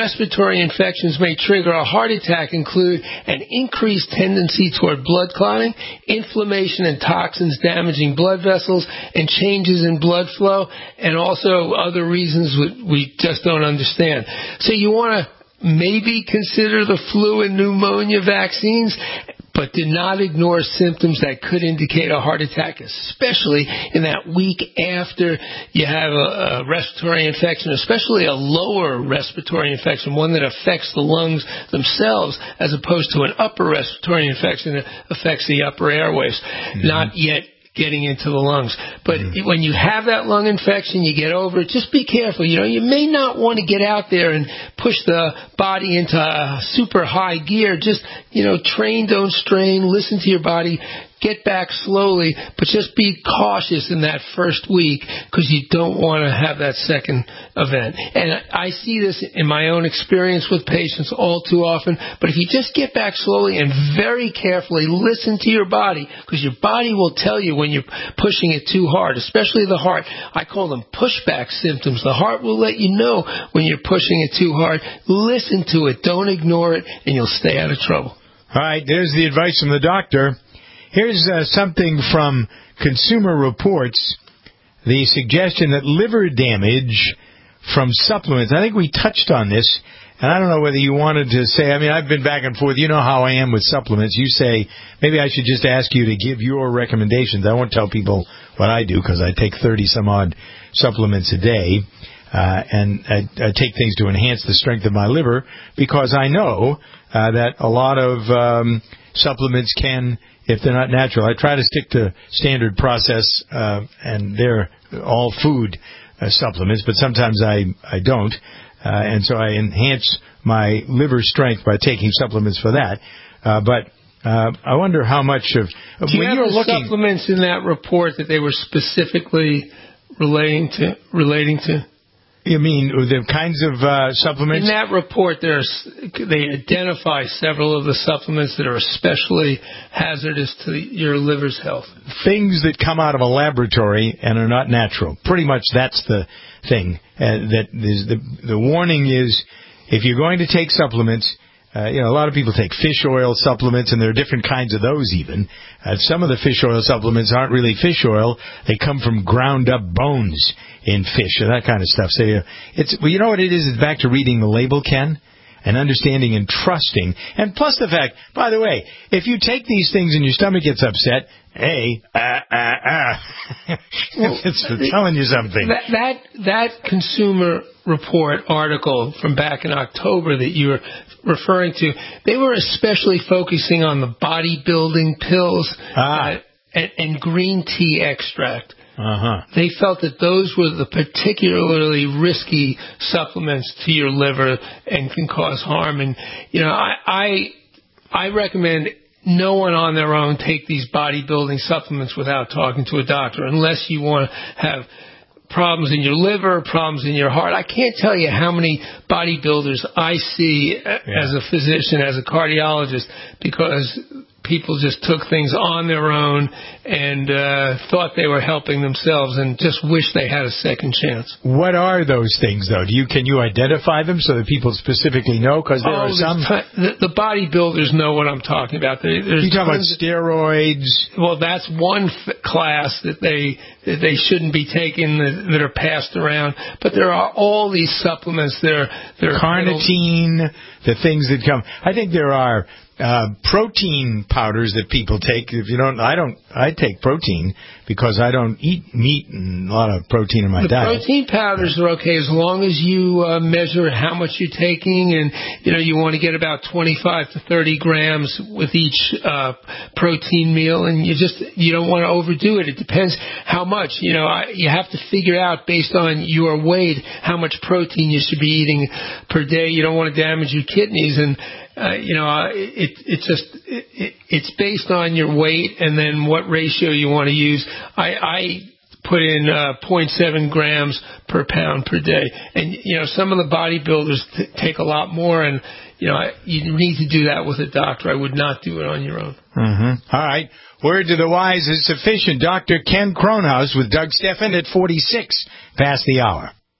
respiratory infections may trigger a heart attack include an increased tendency toward blood clotting, inflammation and toxins damaging blood vessels, and changes in blood flow, and also other reasons we just don't understand. So you want to maybe consider the flu and pneumonia vaccines, but do not ignore symptoms that could indicate a heart attack, especially in that week after you have a, a respiratory infection, especially a lower respiratory infection, one that affects the lungs themselves as opposed to an upper respiratory infection that affects the upper airways, mm-hmm. not yet getting into the lungs. But mm-hmm. when you have that lung infection, you get over it, just be careful. You know, you may not want to get out there and push the body into a super high gear. Just, you know, train, don't strain, listen to your body. Get back slowly, but just be cautious in that first week because you don't want to have that second event. And I see this in my own experience with patients all too often, but if you just get back slowly and very carefully listen to your body, because your body will tell you when you're pushing it too hard, especially the heart. I call them pushback symptoms. The heart will let you know when you're pushing it too hard. Listen to it. Don't ignore it, and you'll stay out of trouble. All right, there's the advice from the doctor. Here's uh, something from Consumer Reports, the suggestion that liver damage from supplements. I think we touched on this, and I don't know whether you wanted to say, I mean, I've been back and forth. You know how I am with supplements. You say, maybe I should just ask you to give your recommendations. I won't tell people what I do because I take thirty-some-odd supplements a day, uh, and I, I take things to enhance the strength of my liver because I know uh, that a lot of um, supplements can, if they're not natural. I try to stick to standard process, uh, and they're all food uh, supplements, but sometimes I, I don't. Uh, and so I enhance my liver strength by taking supplements for that. Uh, but uh, I wonder how much of... Do you when have you're the looking, supplements in that report that they were specifically relating to? Relating to? You mean the kinds of uh, supplements? In that report, there's, they identify several of the supplements that are especially hazardous to your liver's health. Things that come out of a laboratory and are not natural. Pretty much that's the thing. Uh, that is the, the warning is if you're going to take supplements, Uh, you know, a lot of people take fish oil supplements, and there are different kinds of those even. Uh, some of the fish oil supplements aren't really fish oil. They come from ground-up bones in fish and that kind of stuff. So uh, it's, well, you know what it is? It's back to reading the label, Ken, and understanding and trusting. And plus the fact, by the way, if you take these things and your stomach gets upset, hey, ah, ah, ah. Well, it's telling you something. That, that, that Consumer Report article from back in October that you were referring to, they were especially focusing on the bodybuilding pills ah. uh, and, and green tea extract. Uh-huh. They felt that those were the particularly risky supplements to your liver and can cause harm. And, you know, I, I, I recommend no one on their own take these bodybuilding supplements without talking to a doctor, unless you want to have problems in your liver, problems in your heart. I can't tell you how many bodybuilders I see yeah. as a physician, as a cardiologist, because people just took things on their own and uh, thought they were helping themselves and just wish they had a second chance. What are those things, though? Do you can you identify them so that people specifically know? Because there oh, are some... T- the, the bodybuilders know what I'm talking about. There, you talking about steroids? Well, that's one f- class that they that they shouldn't be taking that, that are passed around. But there are all these supplements. There, there carnitine, the things that come. I think there are uh, protein powders that people take. If you don't, I don't. I take protein because I don't eat meat and a lot of protein in my the diet. Protein powders are okay as long as you uh, measure how much you're taking, and you know you want to get about twenty-five to thirty grams with each uh, protein meal, and you just you don't want to overdo it. It depends how much. You know, I, you have to figure out based on your weight how much protein you should be eating per day. You don't want to damage your kidneys, and uh, you know uh, it it's just it, it, it's based on your weight and then what ratio you want to use. I, I put in uh, zero point seven grams per pound per day. And, you know, some of the bodybuilders t- take a lot more, and, you know, you need to do that with a doctor. I would not do it on your own. Mm-hmm. All right. Word to the wise is sufficient. Doctor Ken Kronhaus with Doug Steffen at forty-six past the hour.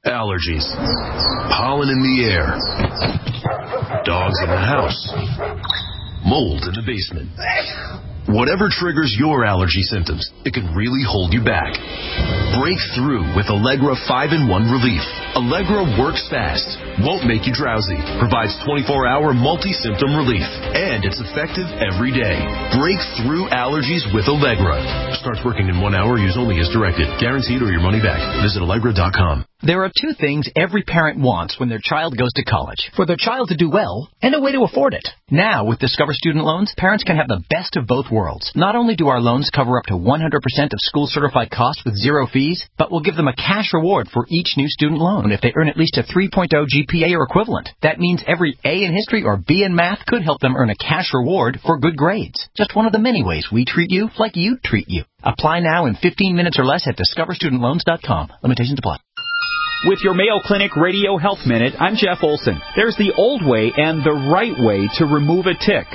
Allergies. Pollen in the air. Dogs in the house. Mold in the basement. Whatever triggers your allergy symptoms, it can really hold you back. Break through with Allegra five in one Relief. Allegra works fast, won't make you drowsy, provides twenty-four hour multi-symptom relief, and it's effective every day. Break through allergies with Allegra. Starts working in one hour, use only as directed. Guaranteed or your money back. Visit Allegra dot com. There are two things every parent wants when their child goes to college. For their child to do well, and a way to afford it. Now, with Discover Student Loans, parents can have the best of both worlds. Not only do our loans cover up to one hundred percent of school-certified costs with zero fees, but we'll give them a cash reward for each new student loan if they earn at least a three point oh G P A or equivalent. That means every A in history or B in math could help them earn a cash reward for good grades. Just one of the many ways we treat you like you treat you. Apply now in fifteen minutes or less at discover student loans dot com. Limitations apply. With your Mayo Clinic Radio Health Minute, I'm Jeff Olson. There's the old way and the right way to remove a tick.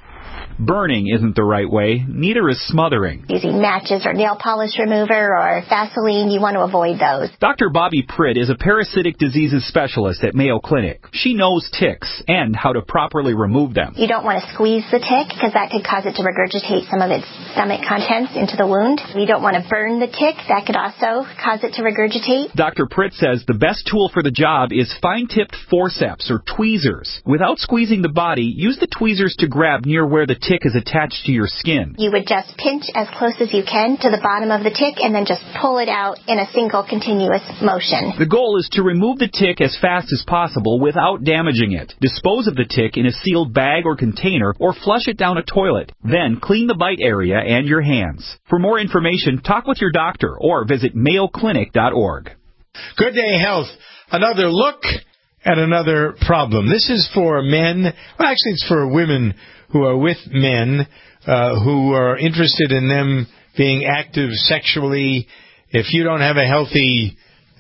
Burning isn't the right way. Neither is smothering. Using matches or nail polish remover or Vaseline, you want to avoid those. Doctor Bobby Pritt is a parasitic diseases specialist at Mayo Clinic. She knows ticks and how to properly remove them. You don't want to squeeze the tick because that could cause it to regurgitate some of its stomach contents into the wound. You don't want to burn the tick. That could also cause it to regurgitate. Doctor Pritt says the best tool for the job is fine-tipped forceps or tweezers. Without squeezing the body, use the tweezers to grab near where the tick is attached to your skin. You would just pinch as close as you can to the bottom of the tick and then just pull it out in a single continuous motion. The goal is to remove the tick as fast as possible without damaging it. Dispose of the tick in a sealed bag or container or flush it down a toilet. Then clean the bite area and your hands. For more information, talk with your doctor or visit mayo clinic dot org. Good Day Health. Another look at another problem. This is for men. Well, actually, it's for women who are with men uh, who are interested in them being active sexually. If you don't have a healthy,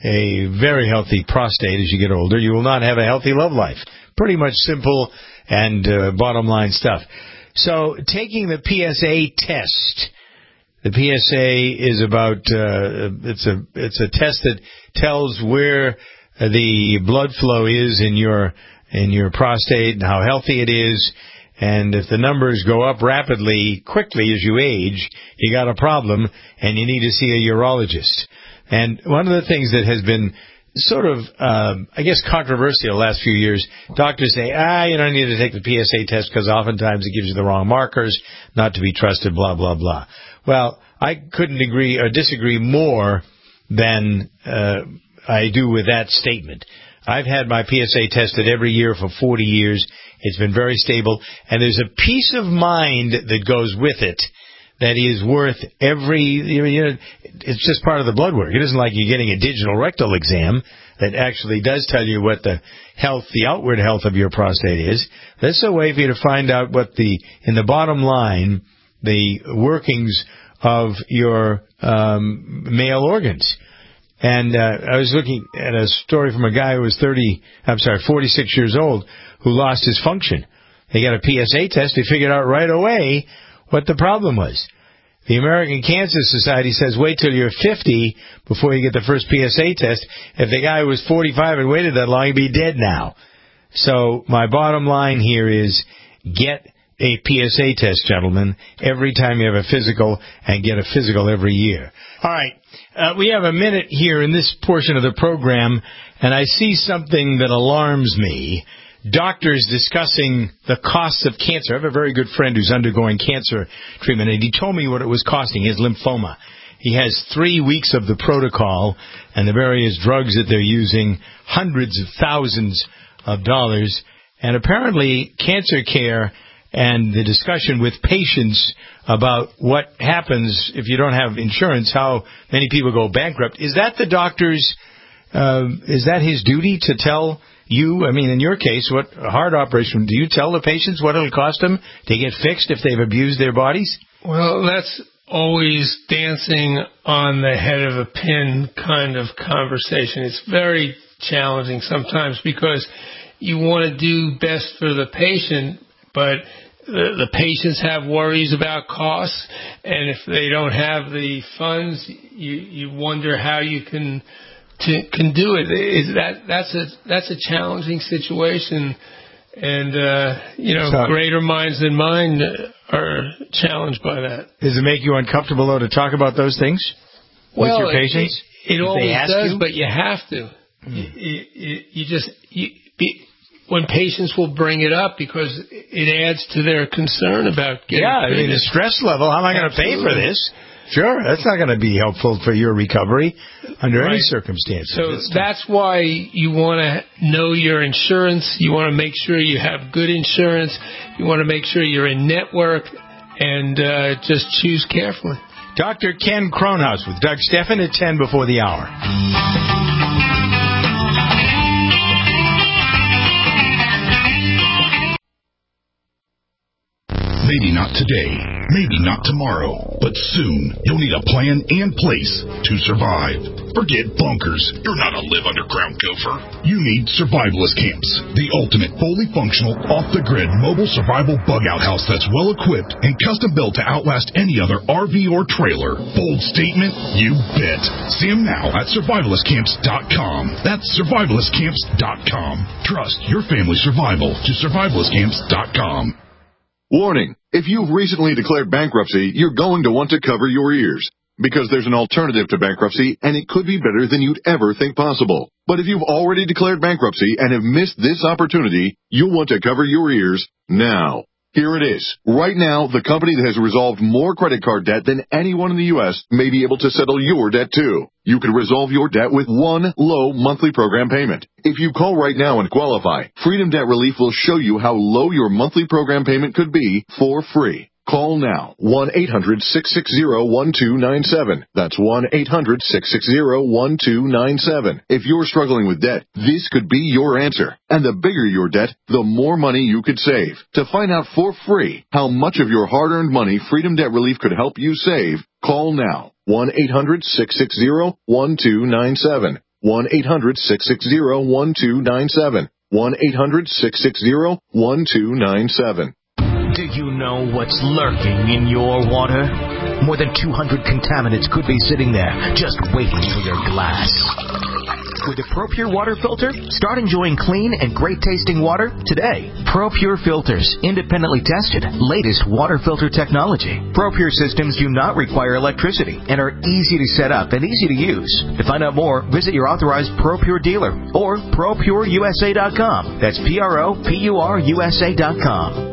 a very healthy prostate as you get older, you will not have a healthy love life. Pretty much simple and uh, bottom line stuff. So taking the P S A test. The P S A is about, uh, it's a, it's a test that tells where the blood flow is in your, in your prostate and how healthy it is. And if the numbers go up rapidly, quickly as you age, you got a problem and you need to see a urologist. And one of the things that has been sort of, um, I guess, controversial the last few years, doctors say, ah, you don't need to take the P S A test because oftentimes it gives you the wrong markers, not to be trusted, blah, blah, blah. Well, I couldn't agree or disagree more than uh, I do with that statement. I've had my P S A tested every year for forty years. It's been very stable, and there's a peace of mind that goes with it that is worth every, you know, it's just part of the blood work. It isn't like you're getting a digital rectal exam that actually does tell you what the health, the outward health of your prostate is. That's a way for you to find out what the, in the bottom line, the workings of your um, male organs. And uh, I was looking at a story from a guy who was thirty, I'm sorry, forty-six years old, who lost his function. They got a P S A test. They figured out right away what the problem was. The American Cancer Society says wait till you're fifty before you get the first P S A test. If the guy was forty-five and waited that long, he'd be dead now. So my bottom line here is get a P S A test, gentlemen, every time you have a physical, and get a physical every year. All right. Uh, we have a minute here in this portion of the program, and I see something that alarms me. Doctors discussing the costs of cancer. I have a very good friend who's undergoing cancer treatment, and he told me what it was costing, his lymphoma. He has three weeks of the protocol and the various drugs that they're using, hundreds of thousands of dollars. And apparently cancer care and the discussion with patients about what happens if you don't have insurance, how many people go bankrupt. Is that the doctor's, uh, is that his duty to tell you, I mean, in your case, what a heart operation, do you tell the patients what it'll cost them to get fixed if they've abused their bodies? Well, that's always dancing on the head of a pin kind of conversation. It's very challenging sometimes because you want to do best for the patient, but the, the patients have worries about costs, and if they don't have the funds, you, you wonder how you can to, can do it. Is that that's a that's a challenging situation, and uh, you know, so, greater minds than mine are challenged by that. Does it make you uncomfortable though to talk about those things well, with your patients? It, it, it always does, you? but you have to. Mm. You, you, you just you, be, when patients will bring it up because it adds to their concern about getting. Yeah, I mean the stress level. How am I going to pay for this? Sure, that's not going to be helpful for your recovery under right. any circumstances. So that's, that's why you want to know your insurance. You want to make sure you have good insurance. You want to make sure you're in network, and uh, just choose carefully. Doctor Ken Kronhaus with Doug Steffen at ten before the hour. Maybe not today, maybe not tomorrow, but soon you'll need a plan and place to survive. Forget bunkers. You're not a live underground gopher. You need survivalist camps, the ultimate fully functional, off-the-grid mobile survival bug-out house that's well-equipped and custom-built to outlast any other R V or trailer. Bold statement? You bet. See them now at survivalist camps dot com. That's survivalist camps dot com. Trust your family's survival to survivalist camps dot com. Warning, if you've recently declared bankruptcy, you're going to want to cover your ears, because there's an alternative to bankruptcy, and it could be better than you'd ever think possible. But if you've already declared bankruptcy and have missed this opportunity, you'll want to cover your ears now. Here it is. Right now, the company that has resolved more credit card debt than anyone in the U S may be able to settle your debt too. You can resolve your debt with one low monthly program payment. If you call right now and qualify, Freedom Debt Relief will show you how low your monthly program payment could be for free. Call now, one eight hundred six six zero one two nine seven. That's one eight hundred six six zero one two nine seven. If you're struggling with debt, this could be your answer. And the bigger your debt, the more money you could save. To find out for free how much of your hard-earned money Freedom Debt Relief could help you save, call now, one eight hundred six six zero one two nine seven. one eight hundred six six zero one two nine seven. one eight hundred six six zero one two nine seven. Do you know what's lurking in your water? More than two hundred contaminants could be sitting there, just waiting for your glass. With the ProPure water filter, start enjoying clean and great-tasting water today. ProPure filters, independently tested, latest water filter technology. ProPure systems do not require electricity and are easy to set up and easy to use. To find out more, visit your authorized ProPure dealer or pro pure U S A dot com. That's P R O P U R U S A dot com.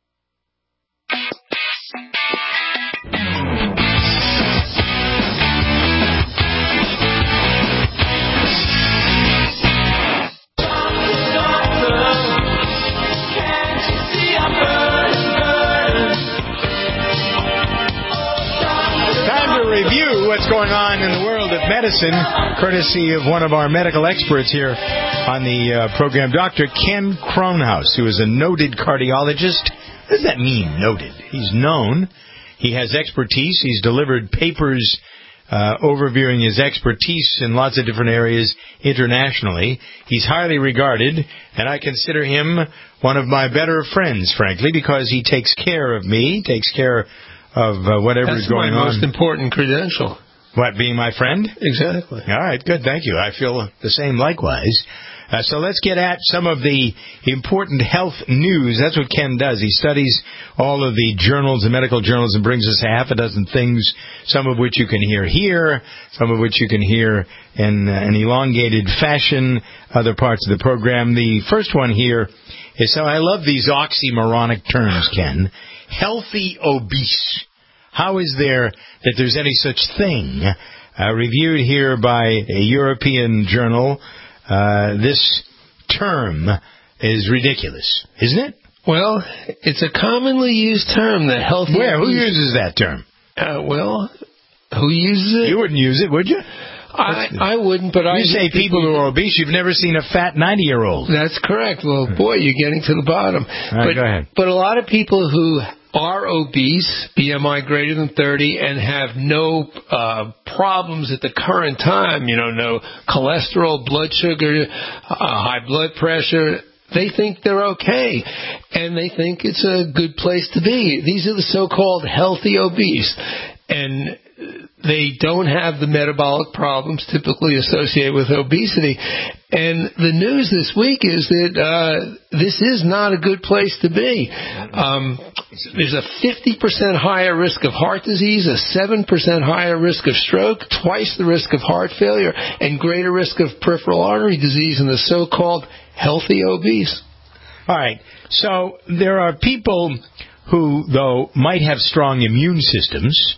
Review what's going on in the world of medicine, courtesy of one of our medical experts here on the uh, program, Doctor Ken Kronhaus, who is a noted cardiologist. What does that mean, noted? He's known. He has expertise. He's delivered papers uh, overviewing his expertise in lots of different areas internationally. He's highly regarded, and I consider him one of my better friends, frankly, because he takes care of me, takes care of uh, whatever That's is going my on. most important credential. What, being my friend? Exactly. All right, good, thank you. I feel the same likewise. Uh, so let's get at some of the important health news. That's what Ken does. He studies all of the journals, the medical journals, and brings us a half a dozen things, some of which you can hear here, some of which you can hear in uh, an elongated fashion, other parts of the program. The first one here is, so I love these oxymoronic terms, Ken. Healthy obese. How is there that there's any such thing? Uh, reviewed here by a European journal, uh, this term is ridiculous, isn't it? Well, it's a commonly used term, the healthy Where? obese. Who uses that term? Uh, well, who uses it? You wouldn't use it, would you? I, I wouldn't, but I... You say people, people who are obese, you've never seen a fat ninety-year-old. That's correct. Well, boy, you're getting to the bottom. All right, but, go ahead. But a lot of people who are obese, B M I greater than thirty, and have no uh, problems at the current time, you know, no cholesterol, blood sugar, uh, high blood pressure, they think they're okay, and they think it's a good place to be. These are the so-called healthy obese, and they don't have the metabolic problems typically associated with obesity. And the news this week is that uh, this is not a good place to be. Um, there's a fifty percent higher risk of heart disease, a seven percent higher risk of stroke, twice the risk of heart failure, and greater risk of peripheral artery disease in the so-called healthy obese. All right. So there are people who, though, might have strong immune systems,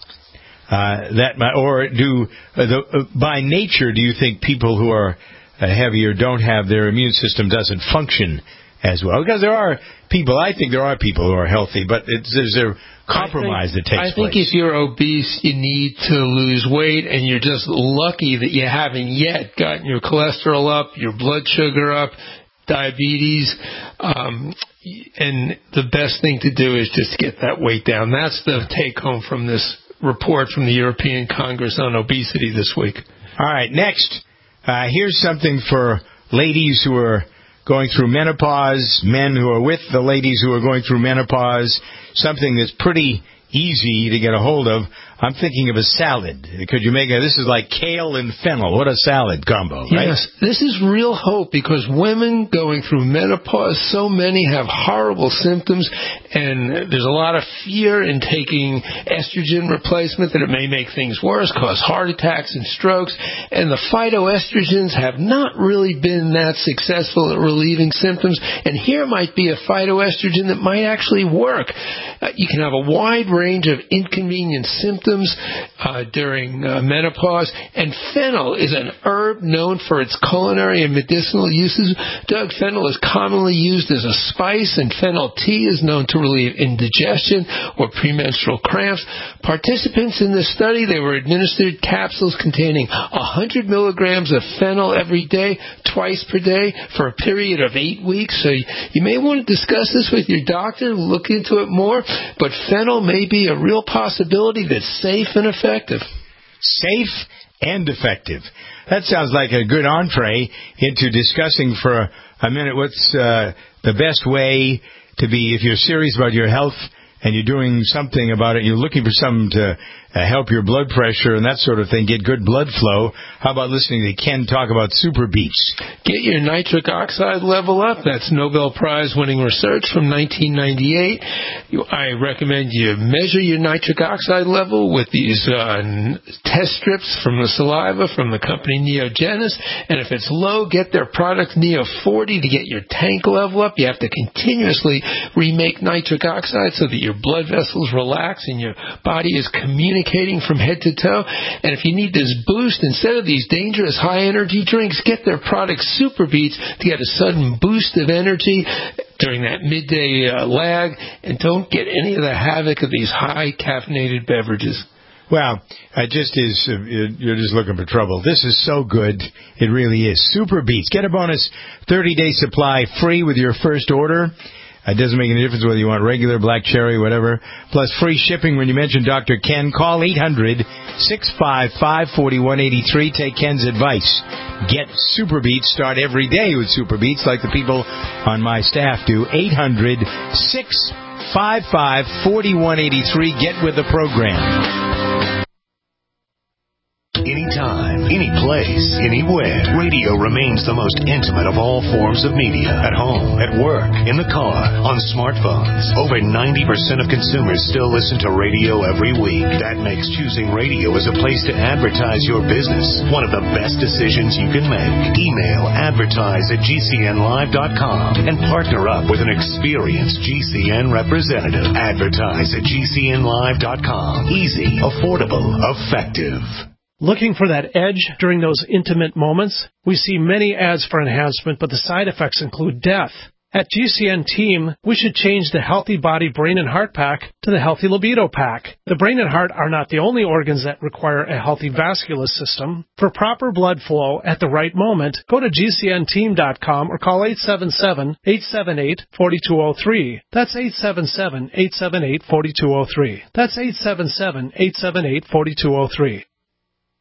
uh, that might, or do uh, the, uh, by nature, do you think people who are uh, heavier don't have their immune system doesn't function as well? Because there are people, I think there are people who are healthy, but it's, there's a compromise think, that takes I think place. if you're obese, you need to lose weight, and you're just lucky that you haven't yet gotten your cholesterol up, your blood sugar up, diabetes, um, and the best thing to do is just get that weight down. That's the take-home from this report from the European Congress on Obesity this week. All right, next, uh, here's something for ladies who are going through menopause, men who are with the ladies who are going through menopause, something that's pretty easy to get a hold of. I'm thinking of a salad. Could you make a, this is like kale and fennel. What a salad combo, right? Yes, this is real hope because women going through menopause, so many have horrible symptoms, and there's a lot of fear in taking estrogen replacement that it may make things worse, cause heart attacks and strokes, and the phytoestrogens have not really been that successful at relieving symptoms, and here might be a phytoestrogen that might actually work. Uh, you can have a wide range of inconvenient symptoms Uh, during uh, menopause, and fennel is an herb known for its culinary and medicinal uses. Doug, fennel is commonly used as a spice, and fennel tea is known to relieve indigestion or premenstrual cramps. Participants in this study, they were administered capsules containing one hundred milligrams of fennel every day, twice per day, for a period of eight weeks. So you, you may want to discuss this with your doctor, look into it more, but fennel may be a real possibility that's safe and effective. Safe and effective. That sounds like a good entree into discussing for a, a minute what's uh, the best way to be, if you're serious about your health and you're doing something about it, you're looking for something to uh, help your blood pressure and that sort of thing, get good blood flow. How about listening to Ken talk about Super Beets? Get your nitric oxide level up. That's Nobel Prize-winning research from nineteen ninety-eight. You, I recommend you measure your nitric oxide level with these uh, test strips from the saliva from the company Neogenis. And if it's low, get their product Neo forty to get your tank level up. You have to continuously remake nitric oxide so that your blood vessels relax and your body is communicating from head to toe. And if you need this boost, instead of these dangerous high-energy drinks, get their product Super Beets to get a sudden boost of energy during that midday uh, lag, and don't get any of the havoc of these high-caffeinated beverages. Well, it just is, uh, you're just looking for trouble. This is so good. It really is. Super Beets. Get a bonus thirty-day supply free with your first order. It doesn't make any difference whether you want regular, black cherry, whatever. Plus free shipping when you mention Doctor Ken. Call eight hundred, six five five, four one eight three. Take Ken's advice. Get Super Beets. Start every day with Super Beets like the people on my staff do. eight hundred, six five five, four one eight three. Get with the program. Anytime, any place, anywhere, radio remains the most intimate of all forms of media. At home, at work, in the car, on smartphones. Over ninety percent of consumers still listen to radio every week. That makes choosing radio as a place to advertise your business one of the best decisions you can make. Email advertise at G C N live dot com and partner up with an experienced G C N representative. Advertise at G C N live dot com. Easy, affordable, effective. Looking for that edge during those intimate moments? We see many ads for enhancement, but the side effects include death. At G C N Team, we should change the Healthy Body Brain and Heart Pack to the Healthy Libido Pack. The brain and heart are not the only organs that require a healthy vascular system. For proper blood flow at the right moment, go to G C N team dot com or call eight seven seven, eight seven eight, four two zero three. That's eight seven seven, eight seven eight, four two zero three. That's eight seven seven, eight seven eight, four two zero three.